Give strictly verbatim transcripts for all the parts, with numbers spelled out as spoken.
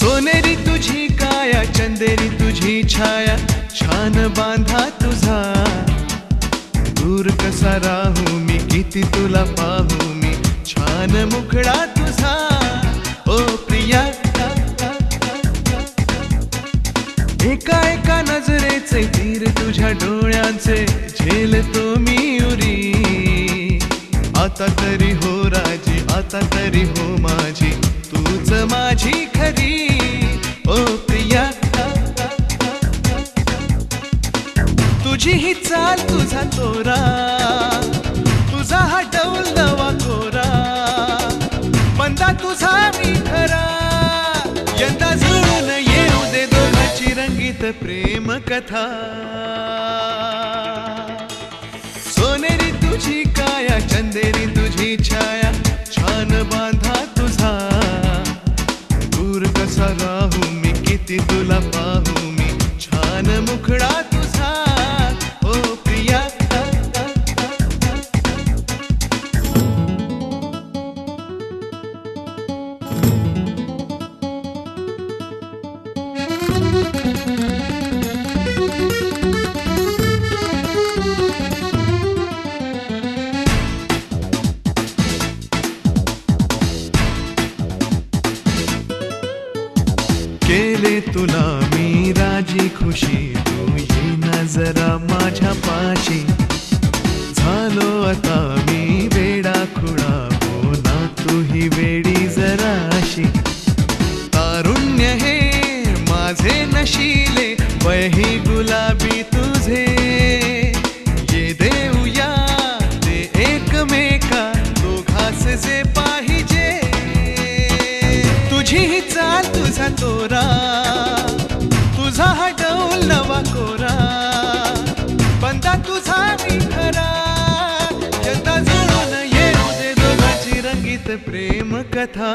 सोनेरी तुझी काया, चंदेरी तुझी छाया, छान बांधा तुझा. दूर कसा राहू मी, किती तुला पाहू मी, छान मुखडा तुझा. ओ प्रिया, एका एका नजरेचे तीर तुझ्या डोळ्यांचे झेलतो मी उरी. आता तरी हो राजी, आता तरी हो माझी, तूच माझी खरी. ओ प्रिया, तुझी ही चाल, तुझा तोरा, तुझा हा डौल नवा कोरा, बंदा तुझा मी खरा. यंदा जुळून येऊ दे दोघांची रंगीत प्रेम कथा. सोनेरी तुझी काया, चंदेरी तुझी छाया, छान बांधा तुझा. दूर कसा राहू मी, किती तुला पाहू मी, छान मुखडा तुझा. ओ प्रिया, केले तुला मी राजी खुशी, तू ये ना जरा माझ्या पाशी. झालो आता मी वेडा खुळा, हो ना तू ही वेडी जराशी. तारुण्य हे माझे नशिले, वय ही गुलाबी तुझे. ये देऊया ते एकमेका, दोघास जे पाहिजे. तुझी ही चाल, तुझा तोरा, तुझा हा डौल नवा कोरा, बंदा तुझा मी खरा. यंदा जुळून येऊ दे दोघांची रंगीत प्रेम कथा.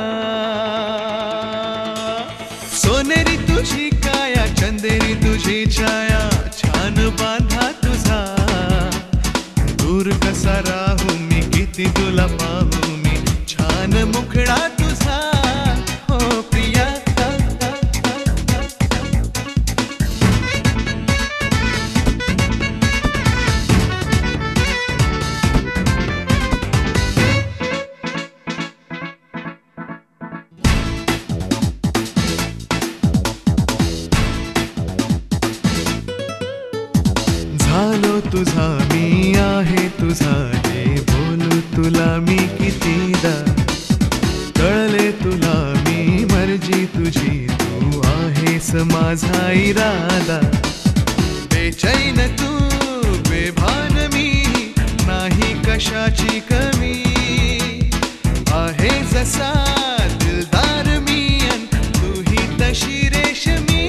सोनेरी तुझी काया, चंदेरी तुझी छाया, छान बांधा तुझा. दूर कसा राहू मी, किती तुला पाहू मी, छान मुखडा तुझा. ओ प्रिया, झालो तुझा मी आहे तुझा, जे बोलू तुला मी कितीदा. कळले तुला मी मर्जी तुझी, तू आहेस माझा इरादा. बेचैन तू, बेभान मी, नाही कशाची कमी. आहे जसा दिलदार मी, अन तू ही तशी रेशमी.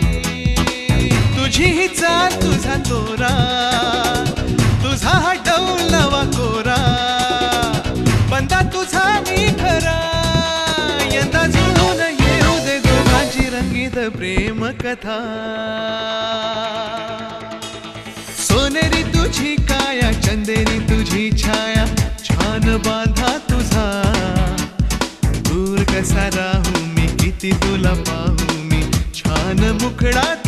तुझी ही चाल, तुझा तोरा, तुझा हा डौल नवा कोरा, बंदा तुझा मी खरा. यंदा जुळून येऊ दे दोघांची रंगीत प्रेम कथा. सोनेरी तुझी काया, चंदेरी तुझी छाया, छान बांधा तुझा. दूर कसा राहू मी, किती तुला पाहू मी, छान मुखडा